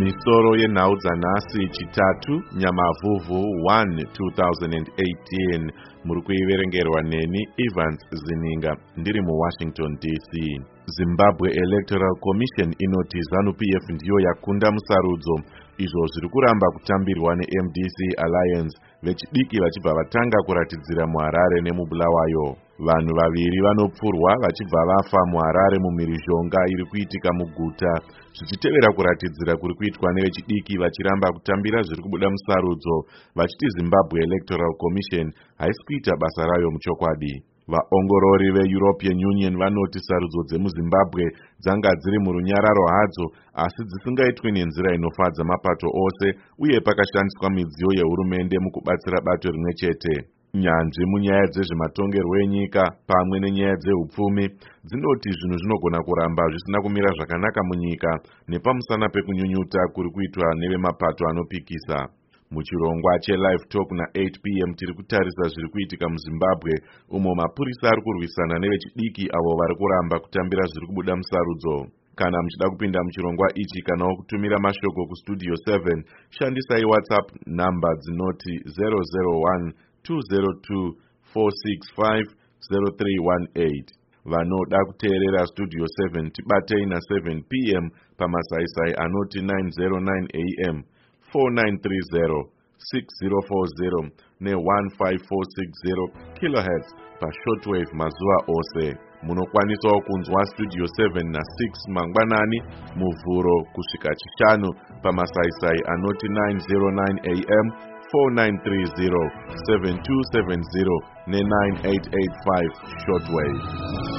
Misoro yenhau dzanhasi chitatu Nyamavhuvhu 1 2018 muri kuiverengerwa neni Evans Zininga ndiri muWashington DC. Zimbabwe Electoral Commission inoti ZANU-PF ndiyo yakunda musarudzo, izvo zviri kuramba kutambirwa neMDC Alliance vechidiki vachibva vatanga kuratidzira muHarare nemuBulawayo. Vanhu vaviri vanopfurwa vachibva vafa muHarare mumhirizhonga iri kuitika muguta, zvichitevera kuratidzira kuri kuitwa nevechidiki vachiramba kutambira zviri kubuda musarudzo, vachiti Zimbabwe Electoral Commission haisi kuita basa rayo muchokwadi. Vaongorori veEuropean Union vanoti sarudzo dzemuZimbabwe dzanga dziri murunyararo hadzo, asi dzisingaitwi nenzira inofadza mapato ose uye pakashandiswa midziyo yehurumende mukubatsira bato rimwe chete. Nyanzvi munyaya dzezvematongerwo enyika pamwe nenyaya dzehupfumi dzinoti zvinhu zvinogona kuramba zvisina kumira zvakanaka munyika nepamusana pekunyunyuta kuri kuitwa nevemapato anopikisa. Muchirongwa cheLive Talk na8 p.m. tiri kutarisa zviri kuitika muZimbabwe, umo mapurisa ari kurwisana nevechidiki avo vari kuramba kutambira zviri kubuda musarudzo. Kana muchida kupinda muchirongwa ichi kanawo kutumira mashoko kustudio 7, shandisai WhatsApp namba dzinoti 001 202 465 0318. Vanoda kuteerera studio 7 tibatei na7 p.m. pamasaisai anoti 909 am 4930 6040 ne-15460 kHz pashortwave mazuva ose. Munokwanisawo kunzwa studio 7 na6 mangwanani, muvhuro kusvika chishanu pamasaisai anoti 909 am 4930 7270 ne-9885 shortwave.